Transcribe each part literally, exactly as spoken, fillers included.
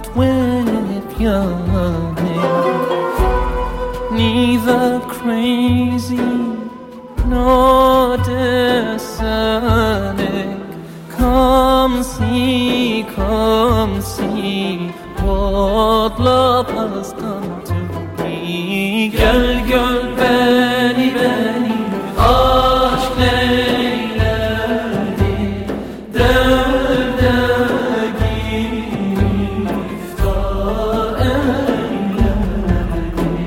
chant with your name. Neither crazy nor discerning, come see, come see what love has done to me. Gel gör beni beni, aşk neyledi, derde giriftar eyledi.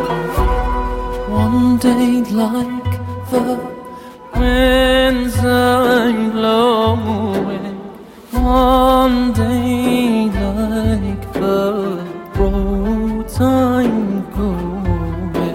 One day like the winds are blowing, one day like the roads I'm going,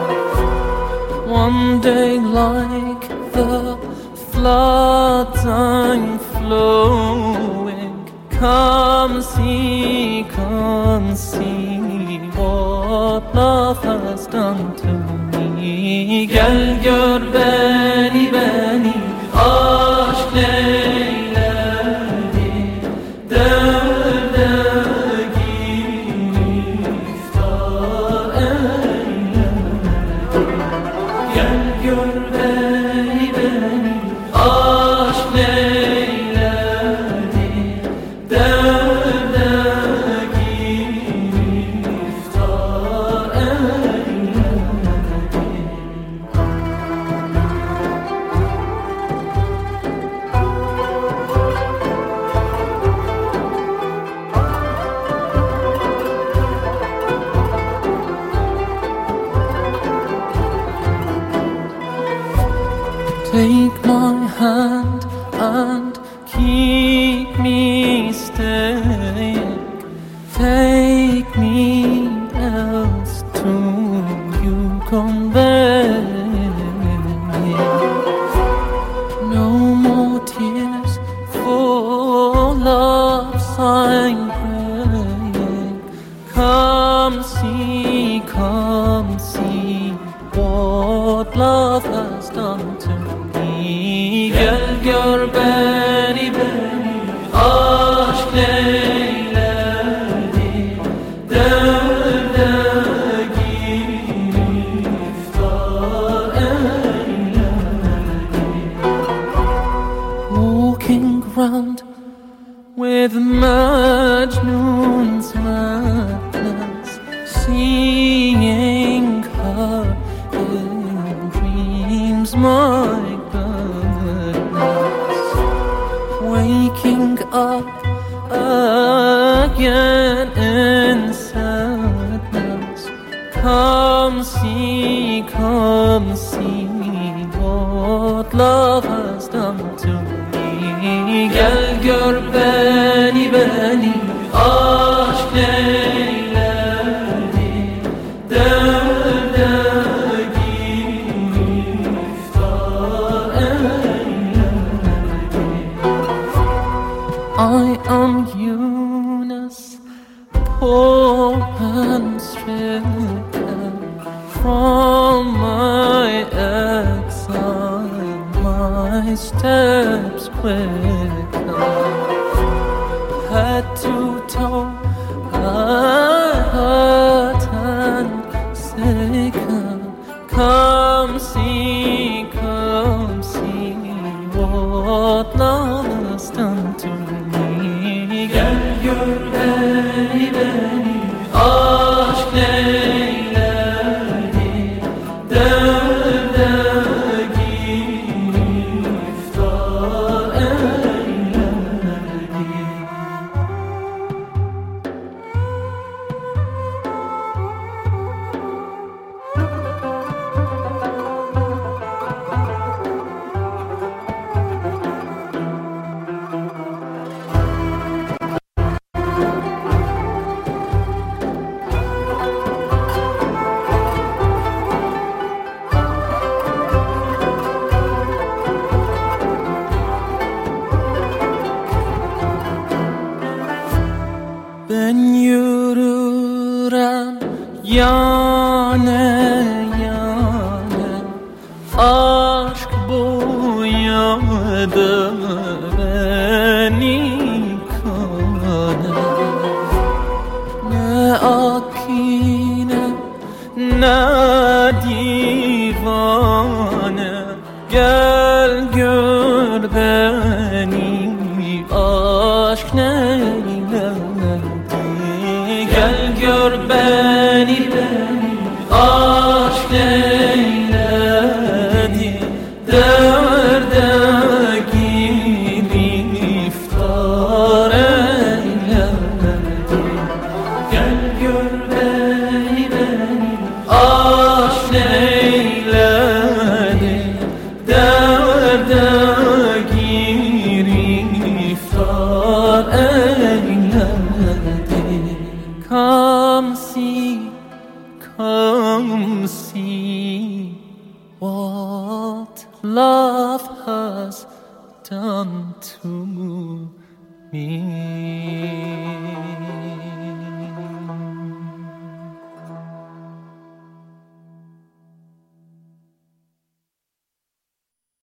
one day like the floods I'm flowing. Come see, come see what love has done to me. Gel gör beni beni, aşk neyledi, derde giriftar eyledi. Gel gör beni beni, aşk neyledi, derde giriftar eyledi. Take my hand and keep me staying. Take me else to you convey. No more tears for love's I'm praying. Come see, come see what love has done to me. Gel gör beni beni, aşk neyledi, derde giriftar eyledi. Walking round with Majnun's madness, seeing her in dreams, my goodness. Waking up again in sadness. Come see, come see what love has done to me. Gel gör beni beni, aşk neyledi, derde giriftar eyledi. I am Yunus, poor and stricken from my exile, my steps quicken, head to toe, hurt and sicken. Come see, come see what love has done to me. Gel gör beni beni, aşk neyledi, derde giriftar eyledi. Ben yürürem yane yane, aşk boyadı beni kane. gör beni beni aşk eyledi, derde giriftar eyledi. Gel gör beni beni aşk eyledi, derde giriftar eyledi. Come see, come see what love has done to me.